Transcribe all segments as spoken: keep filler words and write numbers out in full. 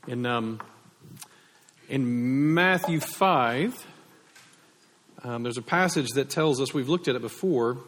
In um, in Matthew five, um, there's a passage that tells us, we've looked at it before,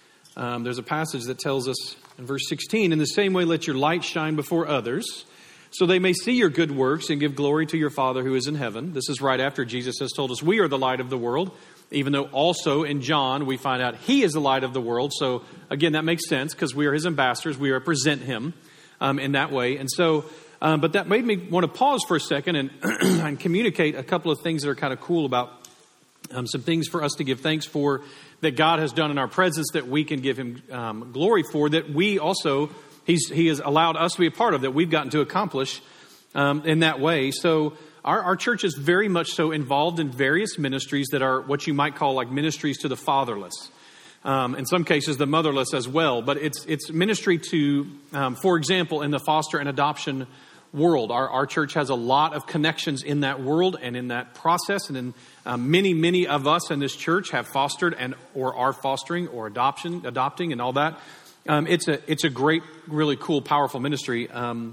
um, there's a passage that tells us in verse sixteen, in the same way let your light shine before others, so they may see your good works and give glory to your Father who is in heaven. This is right after Jesus has told us we are the light of the world, even though also in John we find out he is the light of the world. So again, that makes sense because we are his ambassadors. We represent him um, in that way. And so, um, but that made me want to pause for a second and, and communicate a couple of things that are kind of cool about um, some things for us to give thanks for that God has done in our presence that we can give him um, glory for, that we also, he's, he has allowed us to be a part of, that we've gotten to accomplish um, in that way. So our, our church is very much so involved in various ministries that are what you might call like ministries to the fatherless. Um, in some cases, the motherless as well. But it's it's ministry to, um, for example, in the foster and adoption world. Our, our church has a lot of connections in that world and in that process. And in, um, many, many of us in this church have fostered and or are fostering or adoption, adopting and all that. Um, it's a it's a great, really cool, powerful ministry. Um,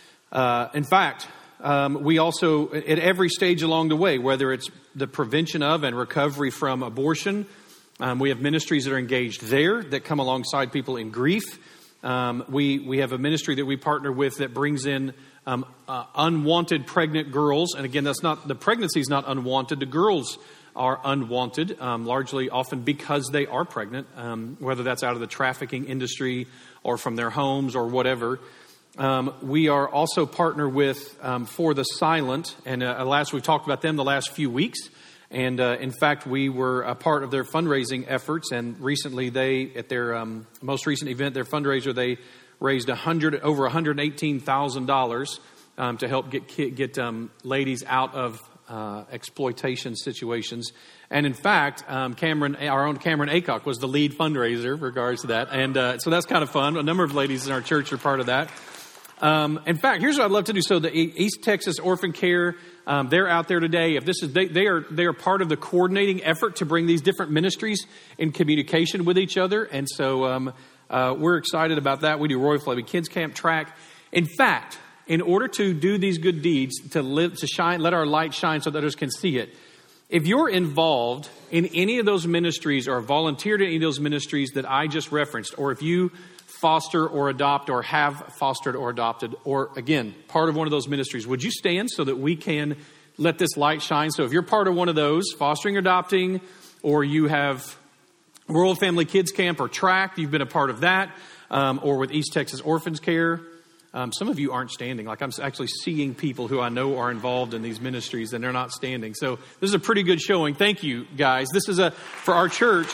uh, in fact, um, we also, at every stage along the way, whether it's the prevention of and recovery from abortion, Um, we have ministries that are engaged there that come alongside people in grief. Um, we we have a ministry that we partner with that brings in um, uh, unwanted pregnant girls. And again, that's not, the pregnancy is not unwanted. The girls are unwanted, um, largely often because they are pregnant, um, whether that's out of the trafficking industry or from their homes or whatever. Um, we are also partner with um, For the Silent. And uh, last we've talked about them the last few weeks. And uh, in fact, we were a part of their fundraising efforts. And recently, they at their um, most recent event, their fundraiser, they raised a hundred over one hundred eighteen thousand dollars um, to help get get um, ladies out of uh, exploitation situations. And in fact, um, Cameron, our own Cameron Acock, was the lead fundraiser in regards to that. And uh, so that's kind of fun. A number of ladies in our church are part of that. Um, in fact, here's what I'd love to do. So the East Texas Orphan Care. Um, they're out there today. If this is, they, they are, they are part of the coordinating effort to bring these different ministries in communication with each other. And so, um, uh, we're excited about that. We do Roy Fleming Kids Camp Track. In fact, in order to do these good deeds, to live, to shine, let our light shine so that others can see it. If you're involved in any of those ministries or volunteered in any of those ministries that I just referenced, or if you foster or adopt or have fostered or adopted, or again, part of one of those ministries, would you stand so that we can let this light shine? So if you're part of one of those, fostering, adopting, or you have Rural Family Kids Camp or Track, you've been a part of that, um, or with East Texas Orphans Care. Um, some of you aren't standing. Like I'm actually seeing people who I know are involved in these ministries and they're not standing. So this is a pretty good showing. Thank you, guys. This is a, for our church,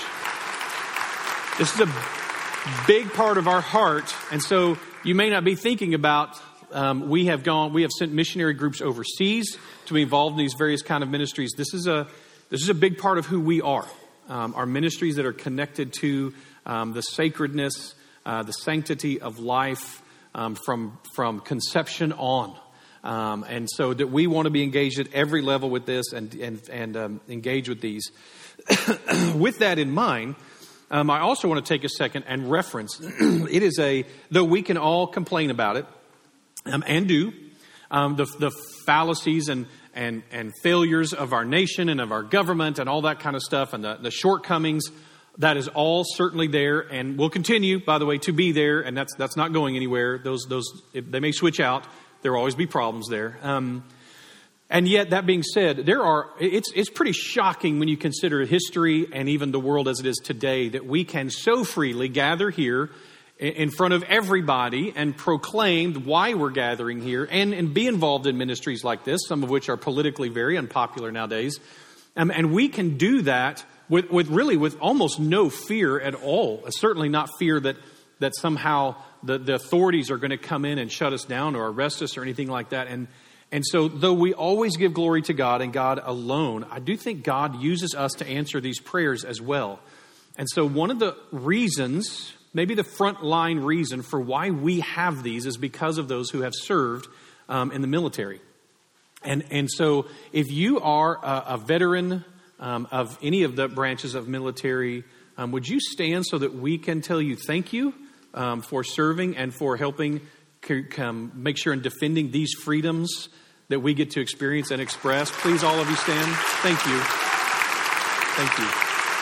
this is a big part of our heart. And so you may not be thinking about, um, we have gone, we have sent missionary groups overseas to be involved in these various kind of ministries. This is a, this is a big part of who we are. Um, our ministries that are connected to um, the sacredness, uh, the sanctity of life um, from, from conception on. Um, and so that we want to be engaged at every level with this and, and, and um, engage with these. With that in mind, Um, I also want to take a second and reference, it is a, though we can all complain about it, um, and do, um, the, the fallacies and, and, and failures of our nation and of our government and all that kind of stuff and the, the shortcomings, that is all certainly there and will continue, by the way, to be there. And that's, that's not going anywhere. Those, those, they may switch out. There will always be problems there. Um, And yet, that being said, there are, it's, it's pretty shocking when you consider history and even the world as it is today that we can so freely gather here in front of everybody and proclaim why we're gathering here and, and be involved in ministries like this, some of which are politically very unpopular nowadays. Um, and we can do that with, with really with almost no fear at all. Certainly not fear that, that somehow the, the authorities are going to come in and shut us down or arrest us or anything like that. And And so though we always give glory to God and God alone, I do think God uses us to answer these prayers as well. And so one of the reasons, maybe the front line reason for why we have these is because of those who have served um, in the military. And and so if you are a, a veteran um, of any of the branches of military, um, would you stand so that we can tell you thank you um, for serving and for helping come make sure in defending these freedoms that we get to experience and express. Please, all of you stand. Thank you. Thank you.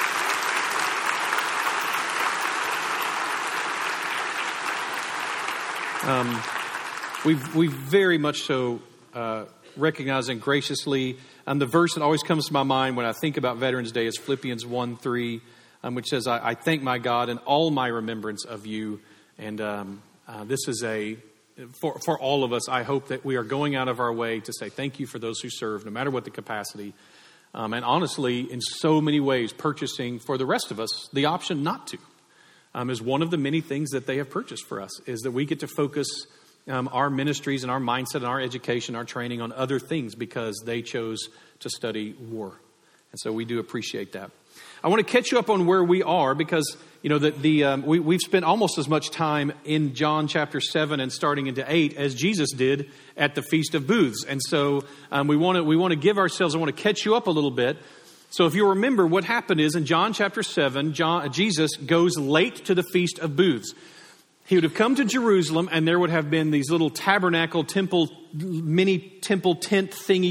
Um, we we very much so uh, recognize and graciously, um, the verse that always comes to my mind when I think about Veterans Day is Philippians one three, um, which says, I, I thank my God in all my remembrance of you. And um, uh, this is a, for, for all of us, I hope that we are going out of our way to say thank you for those who serve, no matter what the capacity. Um, and honestly, in so many ways, purchasing for the rest of us the option not to. Um, is one of the many things that they have purchased for us, is that we get to focus um, our ministries and our mindset and our education, our training on other things because they chose to study war. And so we do appreciate that. I want to catch you up on where we are because, you know, the, the um, we, we've spent almost as much time in John chapter seven and starting into eight as Jesus did at the Feast of Booths. And so um, we want to we want to give ourselves, I want to catch you up a little bit. So if you remember, what happened is in John chapter seven, John, Jesus goes late to the Feast of Booths. He would have come to Jerusalem and there would have been these little tabernacle, temple, mini temple tent thingies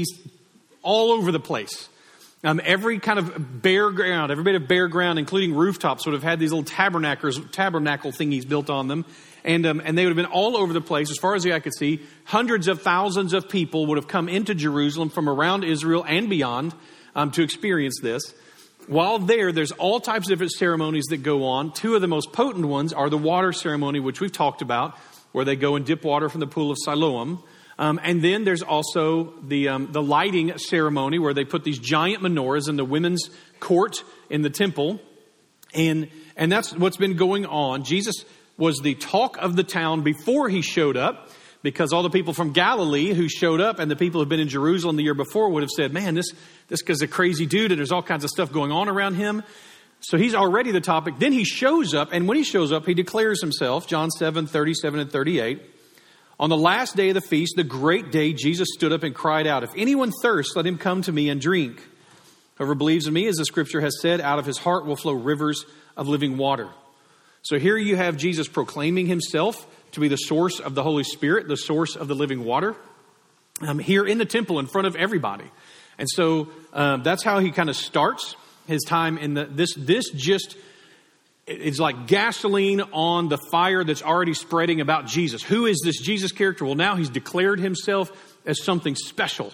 all over the place. Um, every kind of bare ground, every bit of bare ground, including rooftops, would have had these little tabernacles, tabernacle thingies built on them. And um, and they would have been all over the place. As far as the eye could see, hundreds of thousands of people would have come into Jerusalem from around Israel and beyond um, to experience this. While there, there's all types of different ceremonies that go on. Two of the most potent ones are the water ceremony, which we've talked about, where they go and dip water from the pool of Siloam. Um, and then there's also the um, the lighting ceremony where they put these giant menorahs in the women's court in the temple. And and that's what's been going on. Jesus was the talk of the town before he showed up, because all the people from Galilee who showed up and the people who've been in Jerusalem the year before would have said, man, this, this guy's a crazy dude and there's all kinds of stuff going on around him. So he's already the topic. Then he shows up, and when he shows up, he declares himself, John seven, thirty-seven and thirty-eight. On the last day of the feast, the great day, Jesus stood up and cried out, if anyone thirsts, let him come to me and drink. Whoever believes in me, as the scripture has said, out of his heart will flow rivers of living water. So here you have Jesus proclaiming himself to be the source of the Holy Spirit, the source of the living water, um, here in the temple in front of everybody. And so um, that's how he kind of starts his time in the, this, this just... It's like gasoline on the fire that's already spreading about Jesus. Who is this Jesus character? Well, now he's declared himself as something special.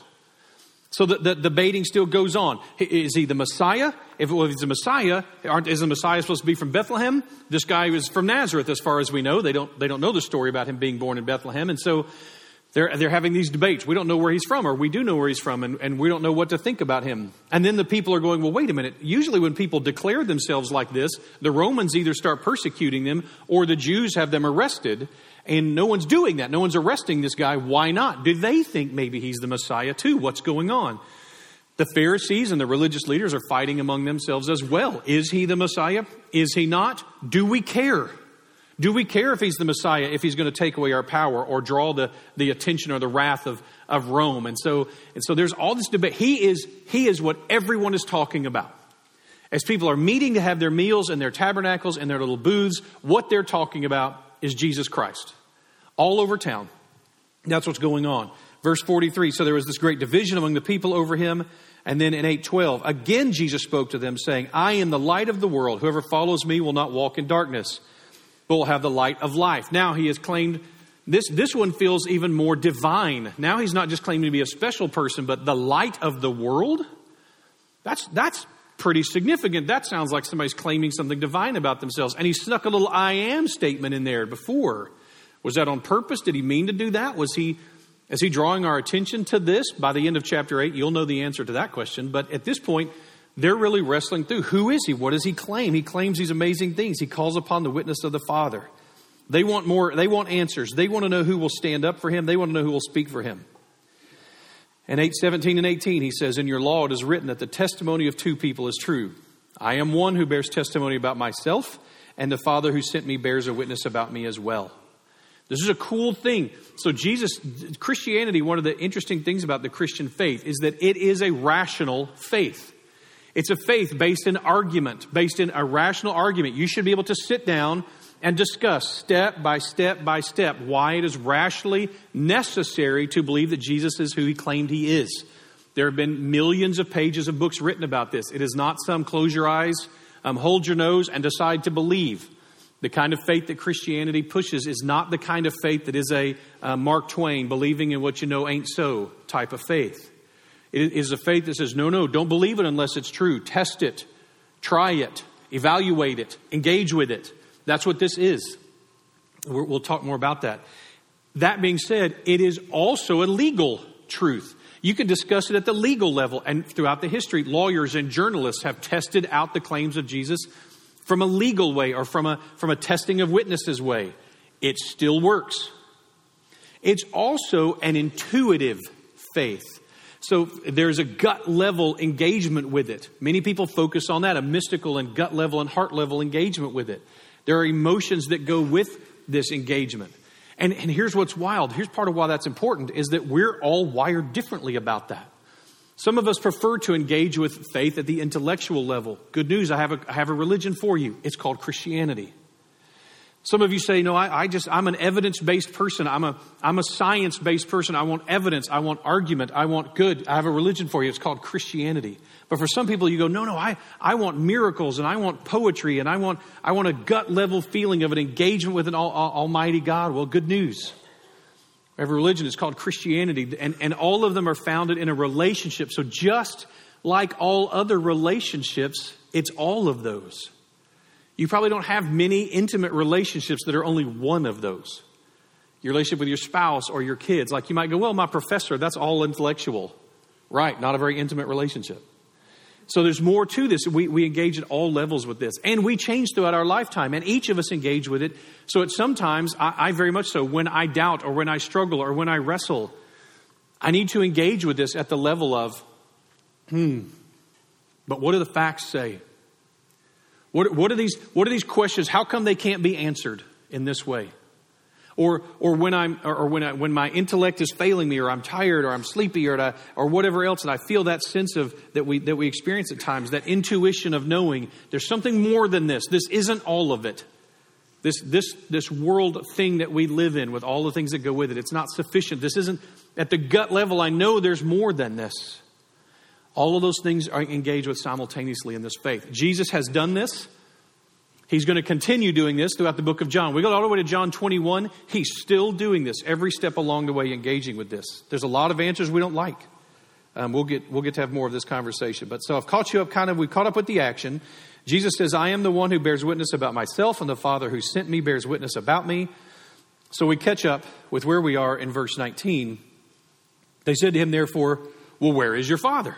So the, the debating still goes on. Is he the Messiah? If, well, if he's the Messiah, aren't, is the Messiah supposed to be from Bethlehem? This guy was from Nazareth, as far as we know. They don't they don't know the story about him being born in Bethlehem. And so they're they're having these debates. We don't know where he's from, or we do know where he's from, and, and we don't know what to think about him. And then the people are going, well, wait a minute. Usually when people declare themselves like this, the Romans either start persecuting them or the Jews have them arrested. And no one's doing that. No one's arresting this guy. Why not? Do they think maybe he's the Messiah too? What's going on? The Pharisees and the religious leaders are fighting among themselves as well. Is he the Messiah? Is he not? Do we care? Do we care if he's the Messiah, if he's going to take away our power or draw the, the attention or the wrath of, of Rome? And so, and so there's all this debate. He is, he is what everyone is talking about. As people are meeting to have their meals in their tabernacles and their little booths, what they're talking about is Jesus Christ. All over town. That's what's going on. Verse forty-three, so there was this great division among the people over him. And then in eight twelve, again Jesus spoke to them saying, I am the light of the world. Whoever follows me will not walk in darkness, but will have the light of life. Now he has claimed, this, this one feels even more divine. Now he's not just claiming to be a special person, but the light of the world. That's, that's pretty significant. That sounds like somebody's claiming something divine about themselves. And he snuck a little I am statement in there before. Was that on purpose? Did he mean to do that? Was he, is he drawing our attention to this? By the end of chapter eight, you'll know the answer to that question. But at this point, they're really wrestling through. Who is he? What does he claim? He claims these amazing things. He calls upon the witness of the Father. They want more. They want answers. They want to know who will stand up for him. They want to know who will speak for him. In eight seventeen and eighteen, he says, in your law it is written that the testimony of two people is true. I am one who bears testimony about myself, and the Father who sent me bears a witness about me as well. This is a cool thing. So Jesus, Christianity, one of the interesting things about the Christian faith is that it is a rational faith. It's a faith based in argument, based in a rational argument. You should be able to sit down and discuss step by step by step why it is rationally necessary to believe that Jesus is who he claimed he is. There have been millions of pages of books written about this. It is not some close your eyes, um, hold your nose, and decide to believe. The kind of faith that Christianity pushes is not the kind of faith that is a uh, Mark Twain, believing in what you know ain't so type of faith. It is a faith that says, no, no, don't believe it unless it's true. Test it, try it, evaluate it, engage with it. That's what this is. We're, we'll talk more about that. That being said, it is also a legal truth. You can discuss it at the legal level. And throughout the history, lawyers and journalists have tested out the claims of Jesus from a legal way or from a, from a testing of witnesses way. It still works. It's also an intuitive faith. So there's a gut level engagement with it. Many people focus on that, a mystical and gut level and heart level engagement with it. There are emotions that go with this engagement. And, and here's what's wild. Here's part of why that's important is that we're all wired differently about that. Some of us prefer to engage with faith at the intellectual level. Good news, I have a, I have a religion for you. It's called Christianity. Some of you say, no, I, I just, I'm an evidence-based person. I'm a, I'm a science-based person. I want evidence. I want argument. I want good. I have a religion for you. It's called Christianity. But for some people, you go, no, no, I, I want miracles and I want poetry and I want, I want a gut level feeling of an engagement with an all, all, almighty God. Well, good news. Every religion is called Christianity, and, and all of them are founded in a relationship. So just like all other relationships, it's all of those. You probably don't have many intimate relationships that are only one of those. Your relationship with your spouse or your kids. Like you might go, well, my professor, that's all intellectual. Right, not a very intimate relationship. So there's more to this. We, we engage at all levels with this. And we change throughout our lifetime. And each of us engage with it. So it's sometimes, I, I very much so, when I doubt or when I struggle or when I wrestle, I need to engage with this at the level of, hmm, but what do the facts say? What, what are these, what are these questions? How come they can't be answered in this way? Or, or when I'm, or when I, when my intellect is failing me, or I'm tired, or I'm sleepy, or, I, or whatever else, and I feel that sense of that we that we experience at times, that intuition of knowing there's something more than this. This isn't all of it. This this this world thing that we live in, with all the things that go with it, it's not sufficient. This isn't at the gut level. I know there's more than this. All of those things are engaged with simultaneously in this faith. Jesus has done this. He's going to continue doing this throughout the book of John. We go all the way to John twenty-one. He's still doing this every step along the way, engaging with this. There's a lot of answers we don't like. Um, we'll get we'll get to have more of this conversation. But so I've caught you up kind of, we caught up with the action. Jesus says, I am the one who bears witness about myself, and the Father who sent me bears witness about me. So we catch up with where we are in verse nineteen. They said to him, therefore, well, where is your Father?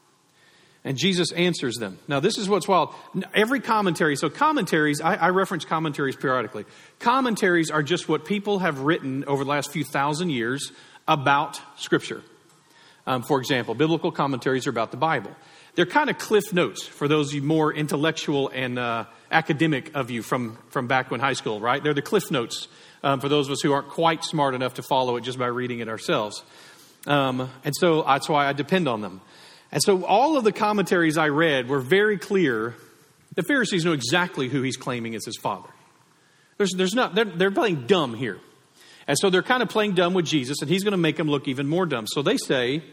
And Jesus answers them. Now, this is what's wild. Every commentary, so commentaries, I, I reference commentaries periodically. Commentaries are just what people have written over the last few thousand years about Scripture. Um, for example, biblical commentaries are about the Bible. They're kind of cliff notes for those of you more intellectual and uh, academic of you from, from back when high school, right? They're the cliff notes um, for those of us who aren't quite smart enough to follow it just by reading it ourselves. Um, and so that's why I depend on them. And so all of the commentaries I read were very clear. The Pharisees know exactly who he's claiming is his Father. There's, there's not, they're, they're playing dumb here. And so they're kind of playing dumb with Jesus, and he's going to make them look even more dumb. So they say,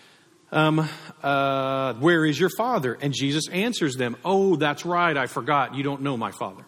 um, uh, where is your Father? And Jesus answers them, oh, that's right, I forgot. You don't know my Father.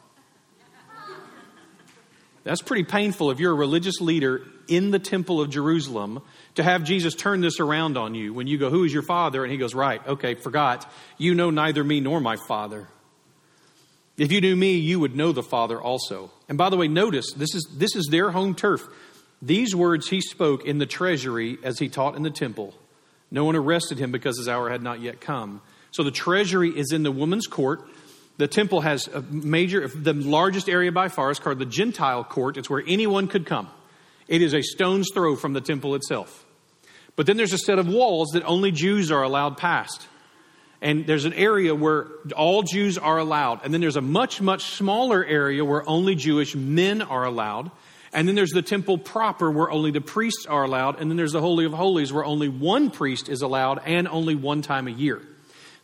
That's pretty painful if you're a religious leader in the temple of Jerusalem to have Jesus turn this around on you when you go, who is your Father? And he goes, right, okay, forgot. You know neither me nor my Father. If you knew me, you would know the Father also. And by the way, notice, this is this is their home turf. These words he spoke in the treasury as he taught in the temple. No one arrested him because his hour had not yet come. So the treasury is in the woman's court. The temple has a major, the largest area by far is called the Gentile court. It's where anyone could come. It is a stone's throw from the temple itself. But then there's a set of walls that only Jews are allowed past. And there's an area where all Jews are allowed. And then there's a much, much smaller area where only Jewish men are allowed. And then there's the temple proper where only the priests are allowed. And then there's the Holy of Holies where only one priest is allowed and only one time a year.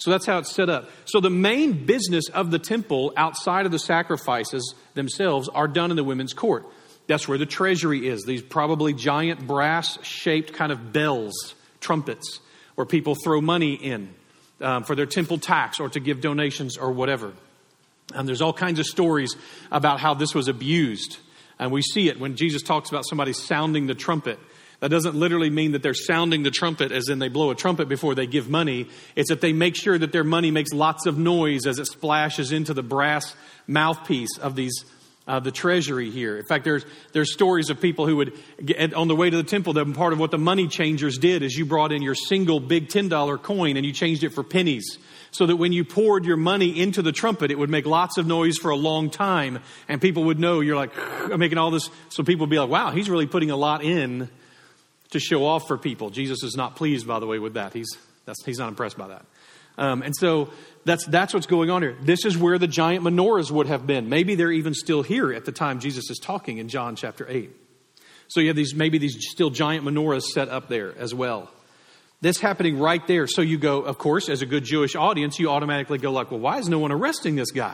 So that's how it's set up. So the main business of the temple outside of the sacrifices themselves are done in the women's court. That's where the treasury is. These probably giant brass-shaped kind of bells, trumpets, where people throw money in um, for their temple tax or to give donations or whatever. And there's all kinds of stories about how this was abused. And we see it when Jesus talks about somebody sounding the trumpet. That doesn't literally mean that they're sounding the trumpet as in they blow a trumpet before they give money. It's that they make sure that their money makes lots of noise as it splashes into the brass mouthpiece of these uh, the treasury here. In fact, there's there's stories of people who would, get, on the way to the temple, that part of what the money changers did is you brought in your single big ten dollar coin and you changed it for pennies. So that when you poured your money into the trumpet, it would make lots of noise for a long time. And people would know you're like, I'm making all this. So people would be like, wow, he's really putting a lot in to show off for people. Jesus is not pleased, by the way, with that. He's that's, he's not impressed by that. Um, and so that's that's what's going on here. This is where the giant menorahs would have been. Maybe they're even still here at the time Jesus is talking in John chapter eight. So you have these maybe these still giant menorahs set up there as well. This happening right there. So you go, of course, as a good Jewish audience, you automatically go like, well, why is no one arresting this guy?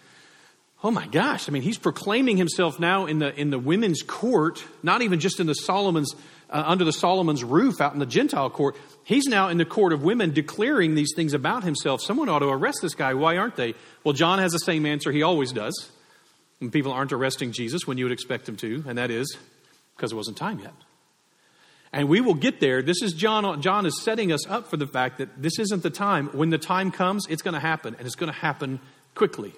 Oh my gosh. I mean, he's proclaiming himself now in the in the women's court, not even just in the Solomon's, uh, under the Solomon's roof out in the Gentile court. He's now in the court of women declaring these things about himself. Someone ought to arrest this guy. Why aren't they? Well, John has the same answer he always does when people aren't arresting Jesus when you would expect him to. And that is because it wasn't time yet. And we will get there. This is John. John is setting us up for the fact that this isn't the time. When the time comes, it's going to happen. And it's going to happen quickly.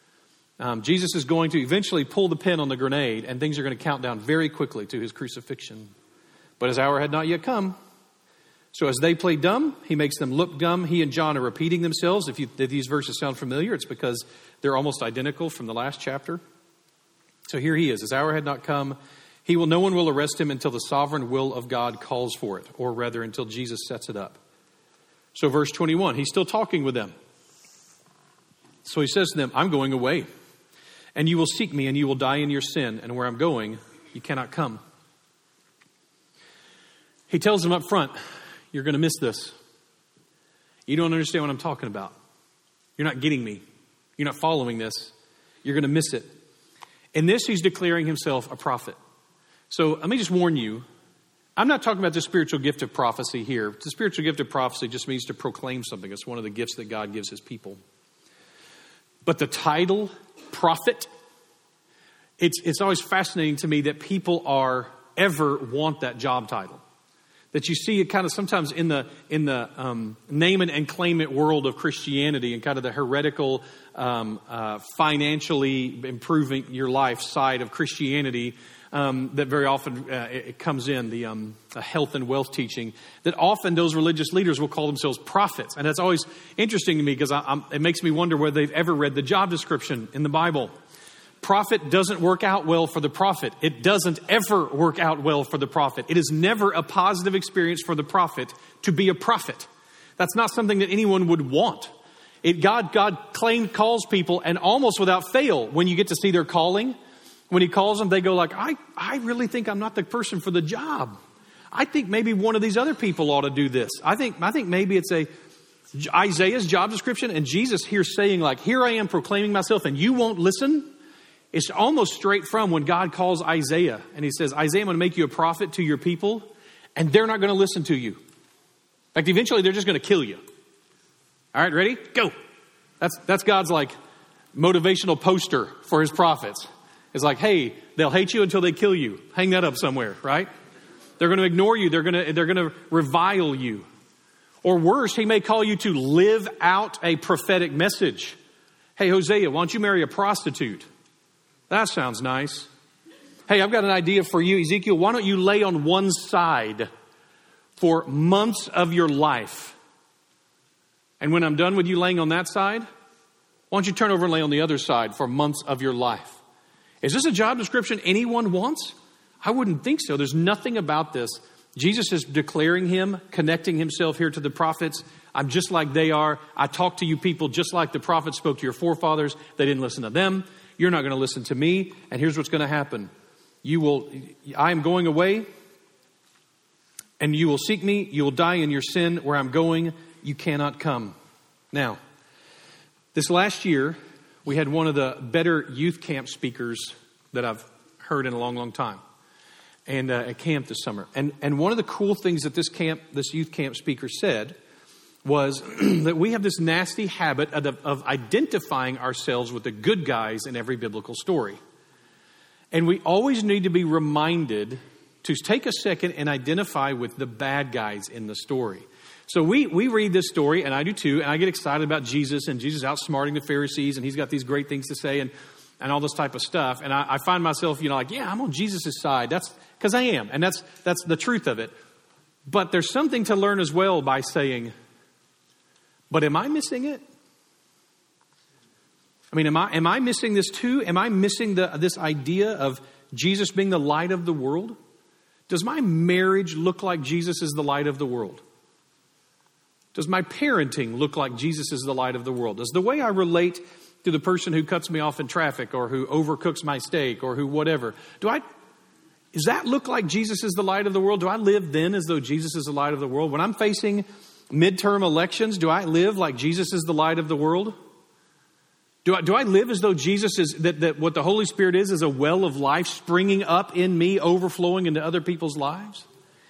Um, Jesus is going to eventually pull the pin on the grenade, and things are going to count down very quickly to his crucifixion. But his hour had not yet come. So as they play dumb, he makes them look dumb. He and John are repeating themselves. If, you, if these verses sound familiar, it's because they're almost identical from the last chapter. So here he is. His hour had not come. He will. No one will arrest him until the sovereign will of God calls for it, or rather until Jesus sets it up. So verse twenty-one, he's still talking with them. So he says to them, I'm going away. And you will seek me, and you will die in your sin. And where I'm going, you cannot come. He tells them up front, you're going to miss this. You don't understand what I'm talking about. You're not getting me. You're not following this. You're going to miss it. In this, he's declaring himself a prophet. So let me just warn you. I'm not talking about the spiritual gift of prophecy here. The spiritual gift of prophecy just means to proclaim something. It's one of the gifts that God gives his people. But the title, prophet, it's it's always fascinating to me that people are ever want that job title. That you see it kind of sometimes in the in the um, name it and claim it world of Christianity and kind of the heretical, um, uh, financially improving your life side of Christianity. Um, that very often uh, it, it comes in, the um, health and wealth teaching, that often those religious leaders will call themselves prophets. And that's always interesting to me because I, I'm, it makes me wonder whether they've ever read the job description in the Bible. Prophet doesn't work out well for the prophet. It doesn't ever work out well for the prophet. It is never a positive experience for the prophet to be a prophet. That's not something that anyone would want. It, God, God claimed calls people, and almost without fail, when you get to see their calling, when he calls them, they go like, I, I really think I'm not the person for the job. I think maybe one of these other people ought to do this. I think I think maybe it's a Isaiah's job description, and Jesus here saying like, here I am proclaiming myself and you won't listen. It's almost straight from when God calls Isaiah and he says, Isaiah, I'm going to make you a prophet to your people, and they're not going to listen to you. In fact, eventually they're just going to kill you. All right, ready? Go. That's that's God's like motivational poster for his prophets. It's like, hey, they'll hate you until they kill you. Hang that up somewhere, right? They're going to ignore you. They're going to, they're going to revile you. Or worse, he may call you to live out a prophetic message. Hey, Hosea, why don't you marry a prostitute? That sounds nice. Hey, I've got an idea for you, Ezekiel. Why don't you lay on one side for months of your life? And when I'm done with you laying on that side, why don't you turn over and lay on the other side for months of your life? Is this a job description anyone wants? I wouldn't think so. There's nothing about this. Jesus is declaring him, connecting himself here to the prophets. I'm just like they are. I talk to you people just like the prophets spoke to your forefathers. They didn't listen to them. You're not going to listen to me. And here's what's going to happen. You will, I am going away, and you will seek me. You will die in your sin. Where I'm going, you cannot come. Now, this last year, we had one of the better youth camp speakers that I've heard in a long, long time, and uh, at camp this summer. And and one of the cool things that this camp, this youth camp speaker said was that we have this nasty habit of, of identifying ourselves with the good guys in every biblical story. And we always need to be reminded to take a second and identify with the bad guys in the story. So we, we read this story, and I do too, and I get excited about Jesus, and Jesus outsmarting the Pharisees, and he's got these great things to say, and, and all this type of stuff. And I, I find myself, you know, like, yeah, I'm on Jesus' side. That's because I am, and that's that's the truth of it. But there's something to learn as well by saying, but am I missing it? I mean, am I am I missing this too? Am I missing the this idea of Jesus being the light of the world? Does my marriage look like Jesus is the light of the world? Does my parenting look like Jesus is the light of the world? Does the way I relate to the person who cuts me off in traffic or who overcooks my steak or who whatever, do I, does that look like Jesus is the light of the world? Do I live then as though Jesus is the light of the world? When I'm facing midterm elections, do I live like Jesus is the light of the world? Do I, do I live as though Jesus is, that, that what the Holy Spirit is, is a well of life springing up in me, overflowing into other people's lives?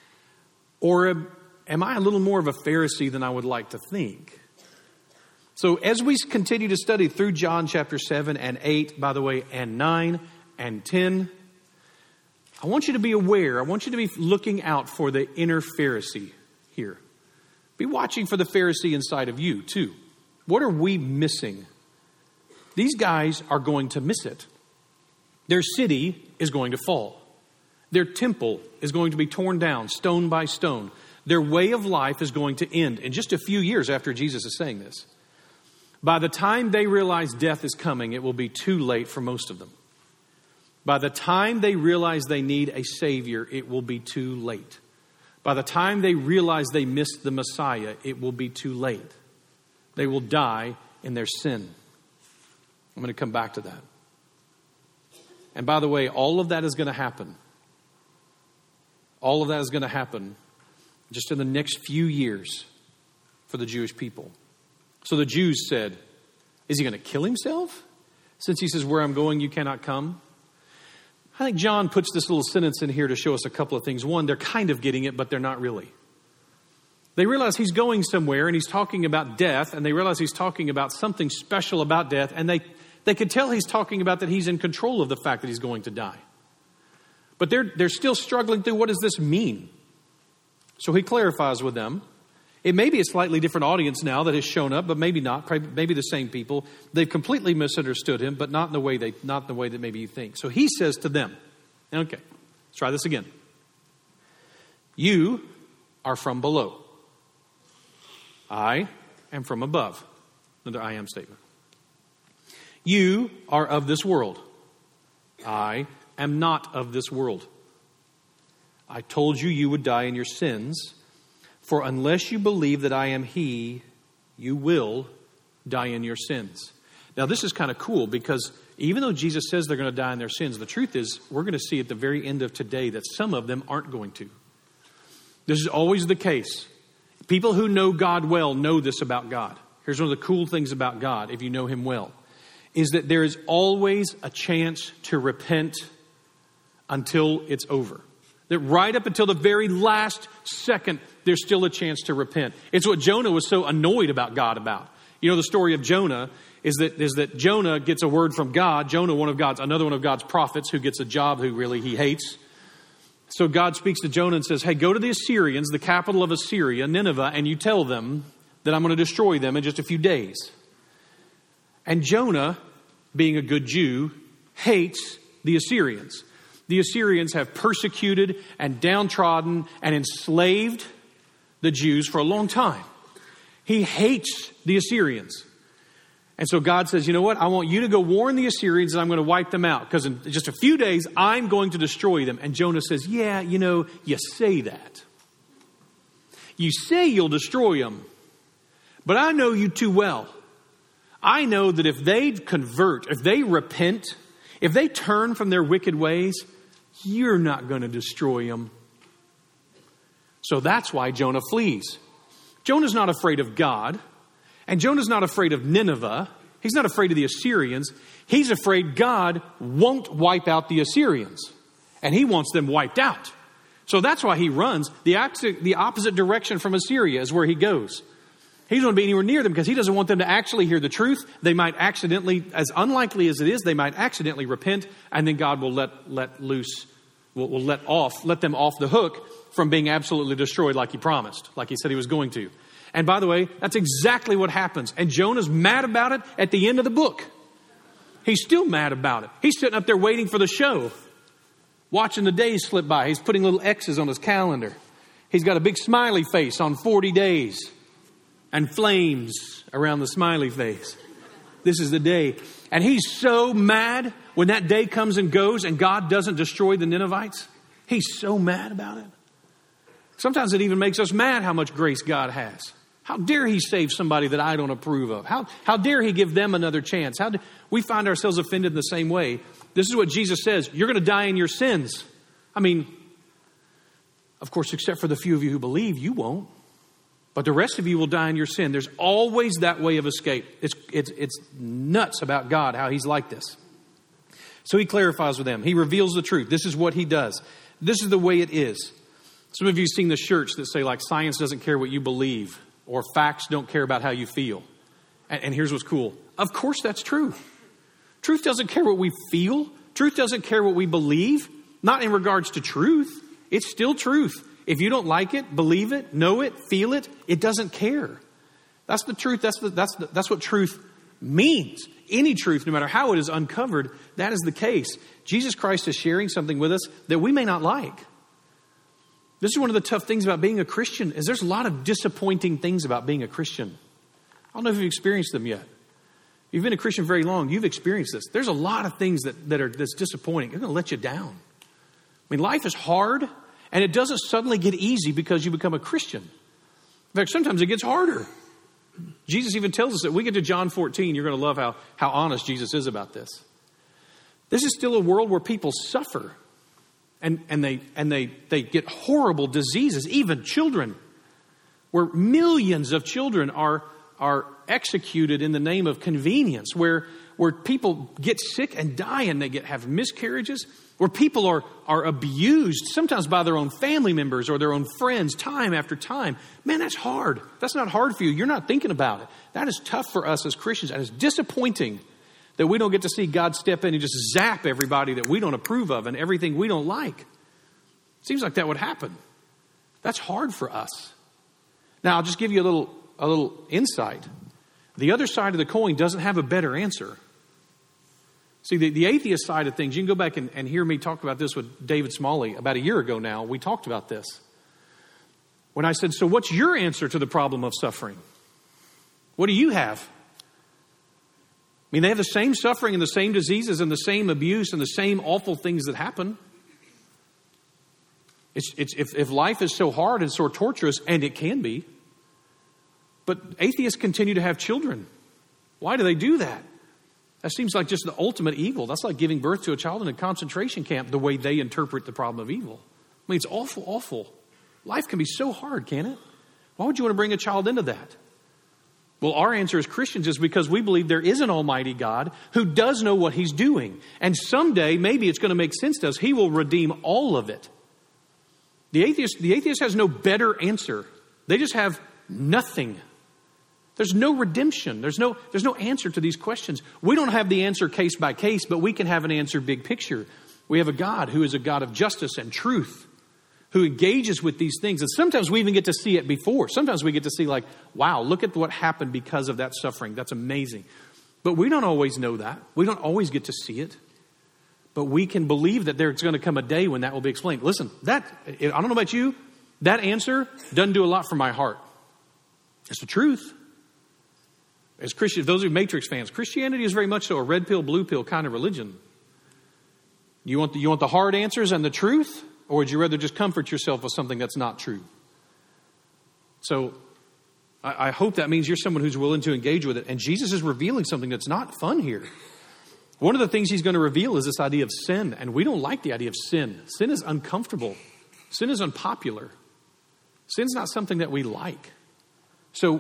Or am, am I a little more of a Pharisee than I would like to think? So as we continue to study through John chapter seven and eight, by the way, and nine and ten, I want you to be aware, I want you to be looking out for the inner Pharisee here. Be watching for the Pharisee inside of you too. What are we missing? These guys are going to miss it. Their city is going to fall. Their temple is going to be torn down stone by stone. Their way of life is going to end in just a few years after Jesus is saying this. By the time they realize death is coming, it will be too late for most of them. By the time they realize they need a Savior, it will be too late. By the time they realize they missed the Messiah, it will be too late. They will die in their sin. I'm going to come back to that. And by the way, all of that is going to happen. All of that is going to happen just in the next few years for the Jewish people. So the Jews said, is he going to kill himself? Since he says, where I'm going, you cannot come. I think John puts this little sentence in here to show us a couple of things. One, they're kind of getting it, but they're not really. They realize he's going somewhere and he's talking about death, and they realize he's talking about something special about death, and they, they could tell he's talking about that he's in control of the fact that he's going to die. But they're, they're still struggling through, what does this mean? So he clarifies with them. It may be a slightly different audience now that has shown up, but maybe not. Maybe the same people. They've completely misunderstood him, but not in the way they, not in the way that maybe you think. So he says to them, okay, let's try this again. You are from below. I am from above. Another I am statement. You are of this world. I am not of this world. I told you you would die in your sins. For unless you believe that I am He, you will die in your sins. Now, this is kind of cool because even though Jesus says they're going to die in their sins, the truth is we're going to see at the very end of today that some of them aren't going to. This is always the case. People who know God well know this about God. Here's one of the cool things about God, if you know Him well, is that there is always a chance to repent until it's over. That right up until the very last second, there's still a chance to repent. It's what Jonah was so annoyed about God about. You know, the story of Jonah is that is that Jonah gets a word from God. Jonah, one of God's, another one of God's prophets who gets a job who really he hates. So God speaks to Jonah and says, hey, go to the Assyrians, the capital of Assyria, Nineveh, and you tell them that I'm going to destroy them in just a few days. And Jonah, being a good Jew, hates the Assyrians. The Assyrians have persecuted and downtrodden and enslaved the Jews for a long time. He hates the Assyrians. And so God says, you know what? I want you to go warn the Assyrians and I'm going to wipe them out because in just a few days, I'm going to destroy them. And Jonah says, yeah, you know, you say that. You say you'll destroy them, but I know you too well. I know that if they convert, if they repent, if they turn from their wicked ways, you're not going to destroy them. So that's why Jonah flees. Jonah's not afraid of God. And Jonah's not afraid of Nineveh. He's not afraid of the Assyrians. He's afraid God won't wipe out the Assyrians. And he wants them wiped out. So that's why he runs. The opposite, the opposite direction from Assyria is where he goes. He doesn't want to be anywhere near them because he doesn't want them to actually hear the truth. They might accidentally, as unlikely as it is, they might accidentally repent, and then God will let let loose, will, will let off, let them off the hook from being absolutely destroyed like he promised, like he said he was going to. And by the way, that's exactly what happens. And Jonah's mad about it at the end of the book. He's still mad about it. He's sitting up there waiting for the show, watching the days slip by. He's putting little X's on his calendar. He's got a big smiley face on forty days. And flames around the smiley face. This is the day. And he's so mad when that day comes and goes and God doesn't destroy the Ninevites. He's so mad about it. Sometimes it even makes us mad how much grace God has. How dare he save somebody that I don't approve of? How, how dare he give them another chance? How do, we find ourselves offended in the same way. This is what Jesus says. You're going to die in your sins. I mean, of course, except for the few of you who believe, you won't. But the rest of you will die in your sin. There's always that way of escape. It's, it's, it's nuts about God, how he's like this. So he clarifies with them. He reveals the truth. This is what he does. This is the way it is. Some of you have seen the shirts that say like science doesn't care what you believe or facts don't care about how you feel. And, and here's what's cool. Of course that's true. Truth doesn't care what we feel. Truth doesn't care what we believe. Not in regards to truth. It's still truth. If you don't like it, believe it, know it, feel it, it doesn't care. That's the truth. That's the, that's the, that's what truth means. Any truth, no matter how it is uncovered, that is the case. Jesus Christ is sharing something with us that we may not like. This is one of the tough things about being a Christian is there's a lot of disappointing things about being a Christian. I don't know if you've experienced them yet. If you've been a Christian very long, you've experienced this. There's a lot of things that, that are that's disappointing. They're going to let you down. I mean, life is hard. And it doesn't suddenly get easy because you become a Christian. In fact, sometimes it gets harder. Jesus even tells us that we get to John fourteen. You're going to love how, how honest Jesus is about this. This is still a world where people suffer. And, and, they, and they, they get horrible diseases, even children. Where millions of children are, are executed in the name of convenience. Where, where people get sick and die and they get have miscarriages. Where people are, are abused, sometimes by their own family members or their own friends, time after time. Man, that's hard. That's not hard for you. You're not thinking about it. That is tough for us as Christians. And it's disappointing that we don't get to see God step in and just zap everybody that we don't approve of and everything we don't like. Seems like that would happen. That's hard for us. Now, I'll just give you a little, a little insight. The other side of the coin doesn't have a better answer. See, the, the atheist side of things, you can go back and, and hear me talk about this with David Smalley about a year ago now. We talked about this. When I said, so what's your answer to the problem of suffering? What do you have? I mean, they have the same suffering and the same diseases and the same abuse and the same awful things that happen. It's, it's, if, if life is so hard and so torturous, and it can be, but atheists continue to have children. Why do they do that? That seems like just the ultimate evil. That's like giving birth to a child in a concentration camp, the way they interpret the problem of evil. I mean, it's awful, awful. Life can be so hard, can't it? Why would you want to bring a child into that? Well, our answer as Christians is because we believe there is an almighty God who does know what he's doing. And someday, maybe it's going to make sense to us, he will redeem all of it. The atheist, the atheist has no better answer. They just have nothing. There's no redemption. There's no, there's no answer to these questions. We don't have the answer case by case, but we can have an answer big picture. We have a God who is a God of justice and truth, who engages with these things. And sometimes we even get to see it before. Sometimes we get to see like, wow, look at what happened because of that suffering. That's amazing. But we don't always know that. We don't always get to see it. But we can believe that there's going to come a day when that will be explained. Listen, that, I don't know about you, that answer doesn't do a lot for my heart. It's the truth. As Christians, those of you Matrix fans, Christianity is very much so a red pill, blue pill kind of religion. You want the, you want the hard answers and the truth? Or would you rather just comfort yourself with something that's not true? So I, I hope that means you're someone who's willing to engage with it. And Jesus is revealing something that's not fun here. One of the things he's going to reveal is this idea of sin. And we don't like the idea of sin. Sin is uncomfortable. Sin is unpopular. Sin's not something that we like. So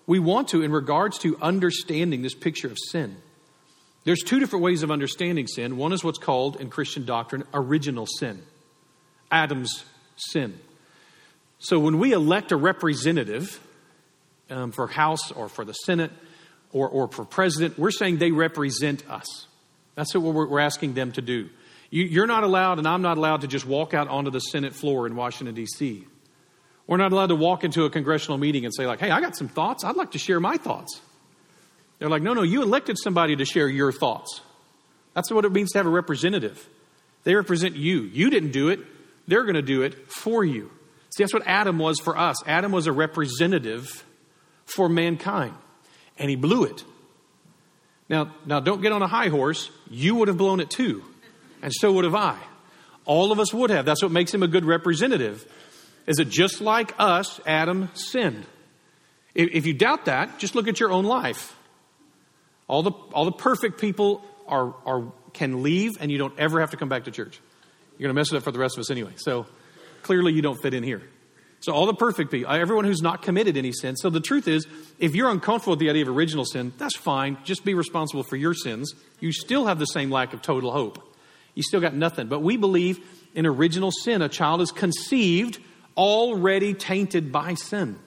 we want to in regards to understanding this picture of sin. There's two different ways of understanding sin. One is what's called in Christian doctrine original sin, Adam's sin. So when we elect a representative um, for House or for the Senate or, or for president, we're saying they represent us. That's what we're, we're asking them to do. You, you're not allowed, and I'm not allowed to just walk out onto the Senate floor in Washington, D C We're not allowed to walk into a congressional meeting and say like, hey, I got some thoughts. I'd like to share my thoughts. They're like, no, no, you elected somebody to share your thoughts. That's what it means to have a representative. They represent you. You didn't do it. They're going to do it for you. See, that's what Adam was for us. Adam was a representative for mankind, and he blew it. Now, now, don't get on a high horse. You would have blown it too, and so would have I. All of us would have. That's what makes him a good representative, is that just like us, Adam sinned. If, if you doubt that, just look at your own life. All the all the perfect people are are can leave, and you don't ever have to come back to church. You're going to mess it up for the rest of us anyway. So clearly you don't fit in here. So all the perfect people, everyone who's not committed any sin. So the truth is, if you're uncomfortable with the idea of original sin, that's fine. Just be responsible for your sins. You still have the same lack of total hope. You still got nothing. But we believe in original sin. A child is conceived already tainted by sin.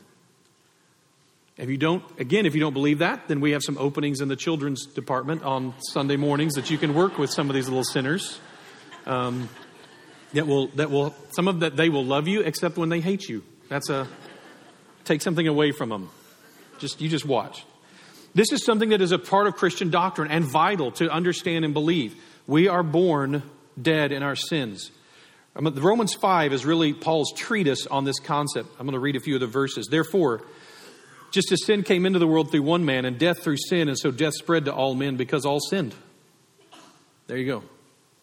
If you don't, again, if you don't believe that, then we have some openings in the children's department on Sunday mornings that you can work with some of these little sinners. Um, that will, that will, some of that they will love you, except when they hate you. That's a, take something away from them. Just, you just watch. This is something that is a part of Christian doctrine and vital to understand and believe. We are born dead in our sins. Um, the Romans five is really Paul's treatise on this concept. I'm going to read a few of the verses. Therefore, just as sin came into the world through one man and death through sin, and so death spread to all men because all sinned. There you go.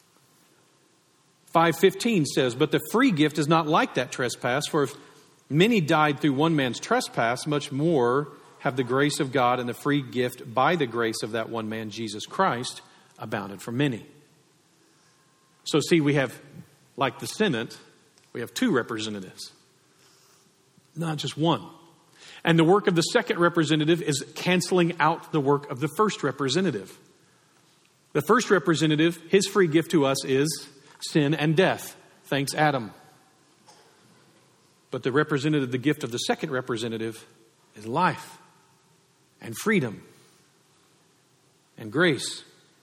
five fifteen says, but the free gift is not like that trespass, for if many died through one man's trespass, much more have the grace of God and the free gift by the grace of that one man, Jesus Christ, abounded for many. So see, we have, like the Senate, we have two representatives, not just one. And the work of the second representative is canceling out the work of the first representative. The first representative, his free gift to us is sin and death. Thanks, Adam. But the representative, the gift of the second representative is life and freedom and grace.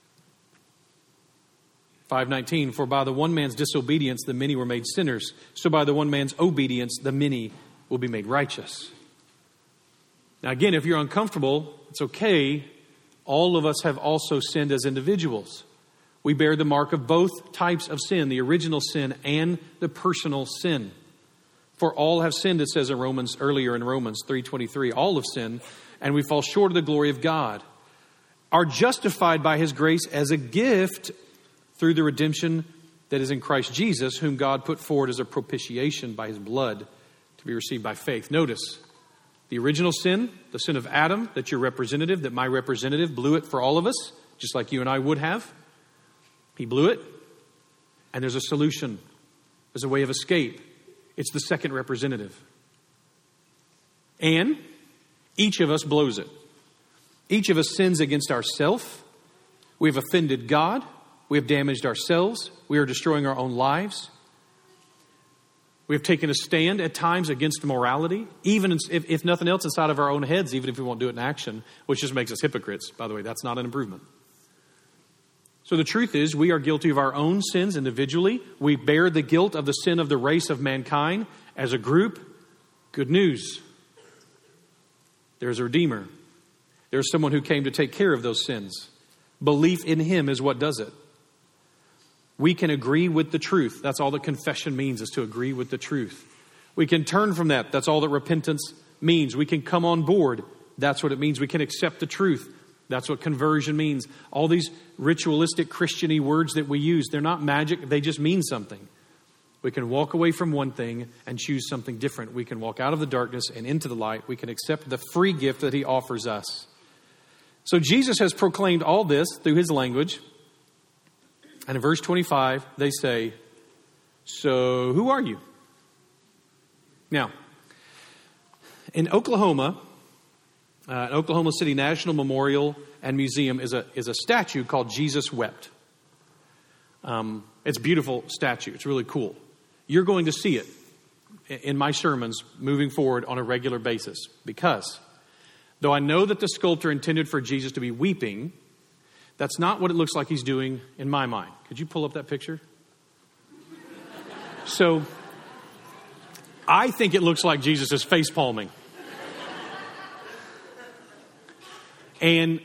five nineteen, for by the one man's disobedience, the many were made sinners. So by the one man's obedience, the many will be made righteous. Now, again, if you're uncomfortable, it's okay. All of us have also sinned as individuals. We bear the mark of both types of sin, the original sin and the personal sin. For all have sinned, it says in Romans, earlier in Romans three twenty-three, all have sinned, and we fall short of the glory of God, are justified by his grace as a gift through the redemption that is in Christ Jesus, whom God put forward as a propitiation by his blood to be received by faith. Notice, the original sin, the sin of Adam, that your representative, that my representative blew it for all of us, just like you and I would have. He blew it, and there's a solution. There's a way of escape. It's the second representative. And each of us blows it. Each of us sins against ourselves. We have offended God. We have damaged ourselves. We are destroying our own lives. We have taken a stand at times against morality, even if, if nothing else inside of our own heads, even if we won't do it in action, which just makes us hypocrites. By the way, that's not an improvement. So the truth is, we are guilty of our own sins individually. We bear the guilt of the sin of the race of mankind as a group. Good news. There's a Redeemer. There's someone who came to take care of those sins. Belief in him is what does it. We can agree with the truth. That's all that confession means, is to agree with the truth. We can turn from that. That's all that repentance means. We can come on board. That's what it means. We can accept the truth. That's what conversion means. All these ritualistic Christian-y words that we use, they're not magic. They just mean something. We can walk away from one thing and choose something different. We can walk out of the darkness and into the light. We can accept the free gift that he offers us. So Jesus has proclaimed all this through his language. And in verse twenty-five, they say, so who are you? Now, in Oklahoma, uh, at Oklahoma City National Memorial and Museum is a is a statue called Jesus Wept. Um, it's a beautiful statue. It's really cool. You're going to see it in my sermons moving forward on a regular basis, because though I know that the sculptor intended for Jesus to be weeping, that's not what it looks like he's doing in my mind. Could you pull up that picture? So, I think it looks like Jesus is face palming. And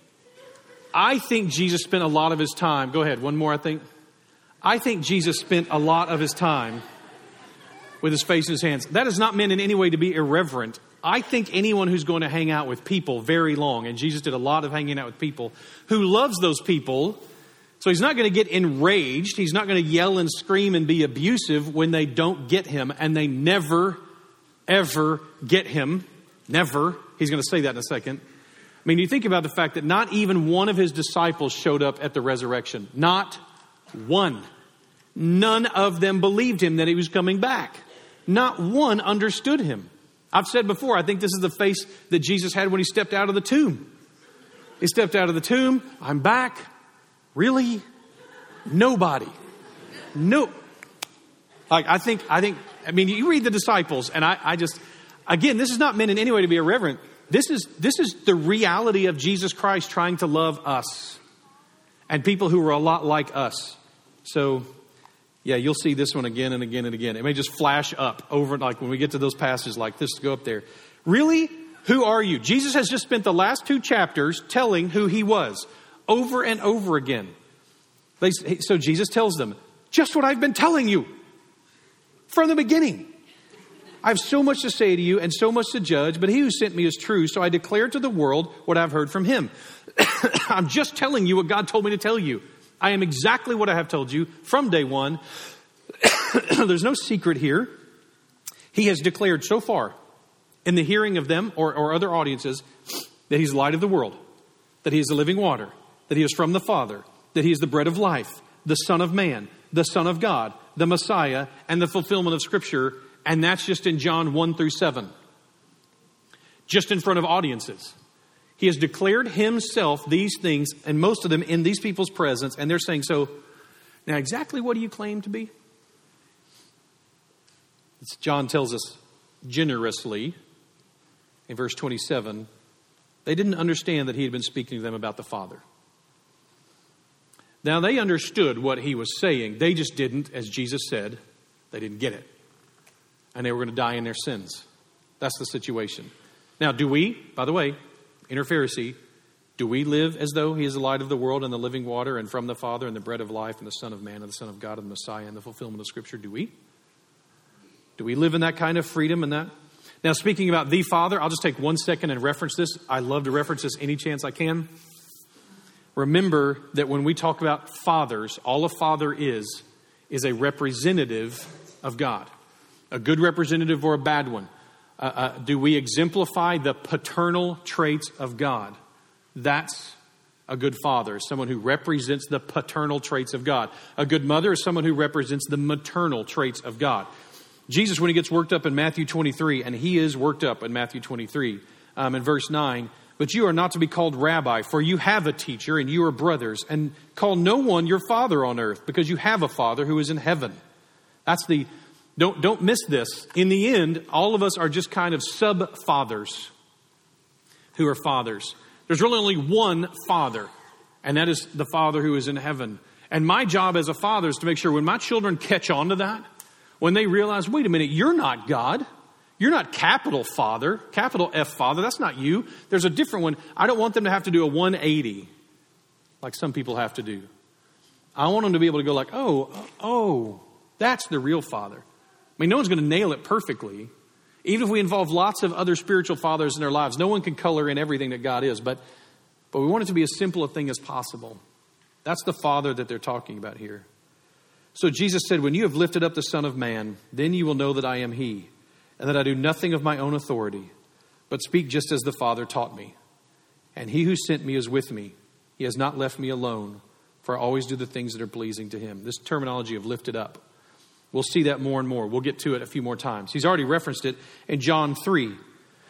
I think Jesus spent a lot of his time. Go ahead, one more, I think. I think Jesus spent a lot of his time with his face in his hands. That is not meant in any way to be irreverent. I think anyone who's going to hang out with people very long, and Jesus did a lot of hanging out with people, who loves those people, so he's not going to get enraged. He's not going to yell and scream and be abusive when they don't get him, and they never, ever get him. Never. He's going to say that in a second. I mean, you think about the fact that not even one of his disciples showed up at the resurrection. Not one. None of them believed him that he was coming back. Not one understood him. I've said before, I think this is the face that Jesus had when he stepped out of the tomb. He stepped out of the tomb. I'm back. Really? Nobody. No. Like, I think, I think, I mean, you read the disciples, and I, I just, again, this is not meant in any way to be irreverent. This is, this is the reality of Jesus Christ trying to love us and people who are a lot like us. So, yeah, you'll see this one again and again and again. It may just flash up over, like when we get to those passages like this, go up there. Really? Who are you? Jesus has just spent the last two chapters telling who he was over and over again. They, so Jesus tells them, just what I've been telling you from the beginning. I have so much to say to you and so much to judge, but he who sent me is true, so I declare to the world what I've heard from him. I'm just telling you what God told me to tell you. I am exactly what I have told you from day one. There's no secret here. He has declared so far in the hearing of them or, or other audiences that he's the light of the world, that he is the living water, that he is from the Father, that he is the bread of life, the Son of Man, the Son of God, the Messiah, and the fulfillment of Scripture. And that's just in John one through seven. Just in front of audiences. He has declared himself these things, and most of them in these people's presence. And they're saying, so, now exactly what do you claim to be? It's, John tells us generously in verse twenty-seven, they didn't understand that he had been speaking to them about the Father. Now they understood what he was saying. They just didn't, as Jesus said, they didn't get it. And they were going to die in their sins. That's the situation. Now, do we, by the way, inner Pharisee, do we live as though he is the light of the world and the living water and from the Father and the bread of life and the Son of Man and the Son of God and the Messiah and the fulfillment of Scripture? Do we? Do we live in that kind of freedom and that? Now, speaking about the Father, I'll just take one second and reference this. I love to reference this any chance I can. Remember that when we talk about fathers, all a father is, is a representative of God. A good representative or a bad one? Uh, uh, do we exemplify the paternal traits of God? That's a good father, someone who represents the paternal traits of God. A good mother is someone who represents the maternal traits of God. Jesus, when he gets worked up in Matthew twenty-three, and he is worked up in Matthew twenty-three, um, in verse nine, but you are not to be called rabbi, for you have a teacher and you are brothers, and call no one your father on earth, because you have a Father who is in heaven. That's the Don't, don't miss this. In the end, all of us are just kind of sub-fathers who are fathers. There's really only one Father, and that is the Father who is in heaven. And my job as a father is to make sure when my children catch on to that, when they realize, wait a minute, you're not God. You're not capital Father, capital F Father. That's not you. There's a different one. I don't want them to have to do a one eighty like some people have to do. I want them to be able to go like, oh, oh, that's the real Father. I mean, no one's going to nail it perfectly. Even if we involve lots of other spiritual fathers in their lives, no one can color in everything that God is. But, but we want it to be as simple a thing as possible. That's the Father that they're talking about here. So Jesus said, when you have lifted up the Son of Man, then you will know that I am he, and that I do nothing of my own authority, but speak just as the Father taught me. And he who sent me is with me. He has not left me alone, for I always do the things that are pleasing to him. This terminology of lifted up. We'll see that more and more. We'll get to it a few more times. He's already referenced it in John three.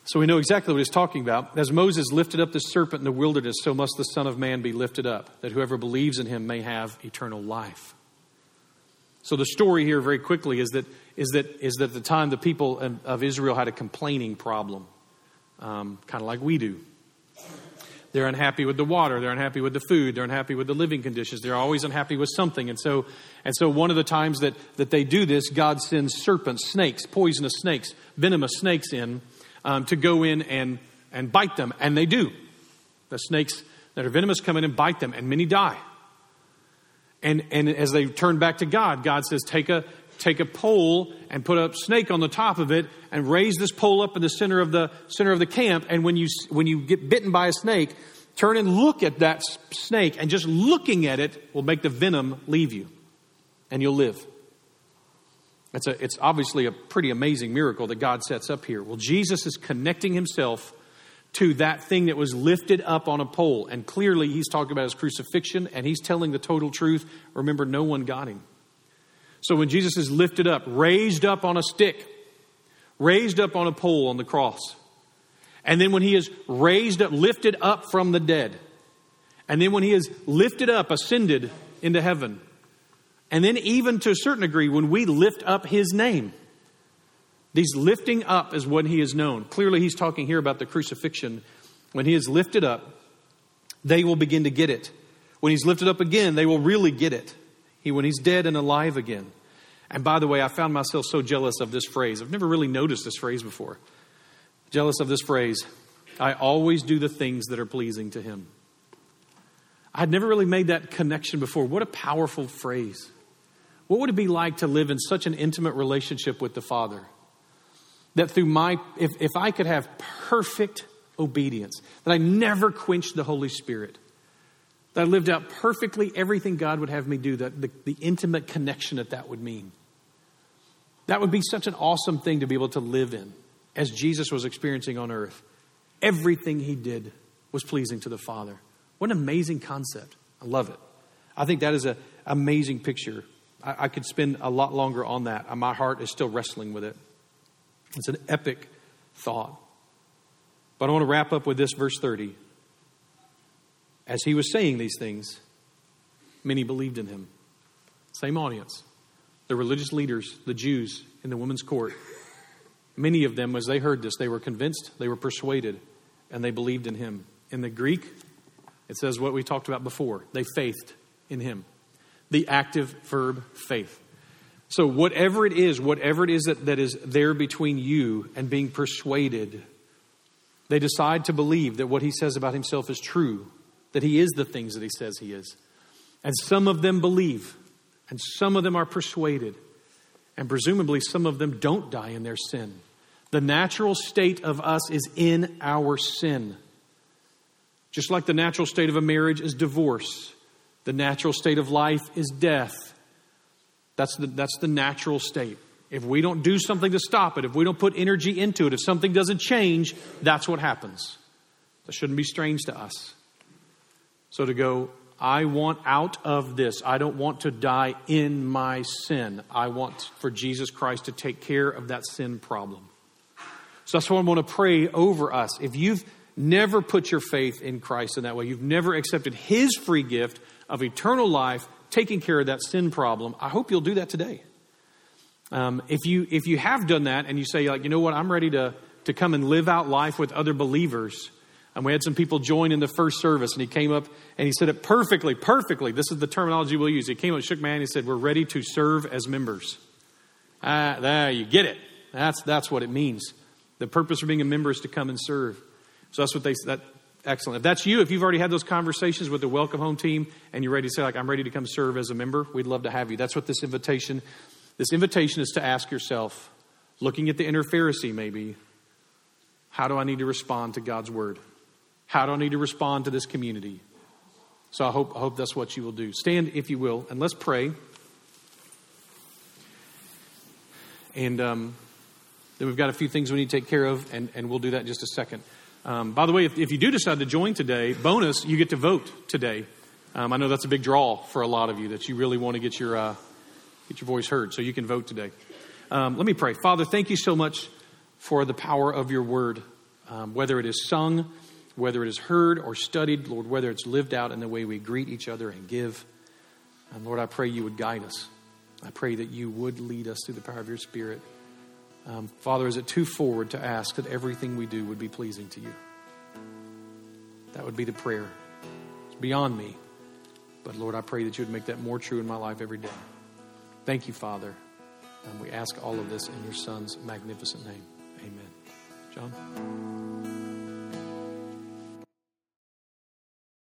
So we know exactly what he's talking about. As Moses lifted up the serpent in the wilderness, so must the Son of Man be lifted up, that whoever believes in him may have eternal life. So the story here very quickly is that is that is that at the time the people of Israel had a complaining problem, um, kind of like we do. They're unhappy with the water. They're unhappy with the food. They're unhappy with the living conditions. They're always unhappy with something. And so, and so one of the times that, that they do this, God sends serpents, snakes, poisonous snakes, venomous snakes in um, to go in and, and bite them. And they do. The snakes that are venomous come in and bite them, and many die. And and as they turn back to God, God says, take a take a pole and put a snake on the top of it and raise this pole up in the center of the center of the camp. And when you when you get bitten by a snake, turn and look at that snake, and just looking at it will make the venom leave you, and you'll live. It's a it's obviously a pretty amazing miracle that God sets up here. Well, Jesus is connecting himself to that thing that was lifted up on a pole. And clearly he's talking about his crucifixion, and he's telling the total truth. Remember, no one got him. So when Jesus is lifted up, raised up on a stick, raised up on a pole on the cross, and then when he is raised up, lifted up from the dead, and then when he is lifted up, ascended into heaven, and then even to a certain degree, when we lift up his name, these lifting up is when he is known. Clearly he's talking here about the crucifixion. When he is lifted up, they will begin to get it. When he's lifted up again, they will really get it. He, when he's dead and alive again. And by the way, I found myself so jealous of this phrase. I've never really noticed this phrase before. Jealous of this phrase. I always do the things that are pleasing to him. I'd never really made that connection before. What a powerful phrase. What would it be like to live in such an intimate relationship with the Father? That through my, if, if I could have perfect obedience, that I never quenched the Holy Spirit, that I lived out perfectly everything God would have me do, that the, the intimate connection that that would mean. That would be such an awesome thing to be able to live in, as Jesus was experiencing on earth. Everything he did was pleasing to the Father. What an amazing concept. I love it. I think that is an amazing picture. I, I could spend a lot longer on that. My heart is still wrestling with it. It's an epic thought. But I want to wrap up with this, verse thirty. As he was saying these things, many believed in him. Same audience. The religious leaders, the Jews in the women's court. Many of them, as they heard this, they were convinced, they were persuaded, and they believed in him. In the Greek, it says what we talked about before. They faithed in him. The active verb faith. So whatever it is, whatever it is that, that is there between you and being persuaded, they decide to believe that what he says about himself is true, that he is the things that he says he is. And some of them believe, and some of them are persuaded, and presumably some of them don't die in their sin. The natural state of us is in our sin. Just like the natural state of a marriage is divorce, the natural state of life is death. That's the, that's the natural state. If we don't do something to stop it, if we don't put energy into it, if something doesn't change, that's what happens. That shouldn't be strange to us. So to go, I want out of this. I don't want to die in my sin. I want for Jesus Christ to take care of that sin problem. So that's what I want to pray over us. If you've never put your faith in Christ in that way, you've never accepted his free gift of eternal life, taking care of that sin problem, I hope you'll do that today. Um, if you if you have done that and you say, like, you know what, I'm ready to, to come and live out life with other believers. And we had some people join in the first service, and he came up and he said it perfectly, perfectly. This is the terminology we'll use. He came up, shook my hand, and he said, we're ready to serve as members. Ah, there, you get it. That's that's what it means. The purpose of being a member is to come and serve. So that's what they that. Excellent. If that's you, if you've already had those conversations with the Welcome Home team and you're ready to say, like, I'm ready to come serve as a member, we'd love to have you. That's what this invitation, this invitation is to ask yourself, looking at the inner Pharisee maybe, how do I need to respond to God's word? How do I need to respond to this community? So I hope, I hope that's what you will do. Stand, if you will, and let's pray. And um, then we've got a few things we need to take care of, and, and we'll do that in just a second. Um, by the way, if, if you do decide to join today, bonus, you get to vote today. Um, I know that's a big draw for a lot of you, that you really want to get your uh, get your voice heard, so you can vote today. Um, let me pray. Father, thank you so much for the power of your word. Um, whether it is sung, whether it is heard or studied, Lord, whether it's lived out in the way we greet each other and give. And Lord, I pray you would guide us. I pray that you would lead us through the power of your Spirit. Um, Father, is it too forward to ask that everything we do would be pleasing to you? That would be the prayer. It's beyond me. But Lord, I pray that you would make that more true in my life every day. Thank you, Father. And we ask all of this in your Son's magnificent name. Amen. John?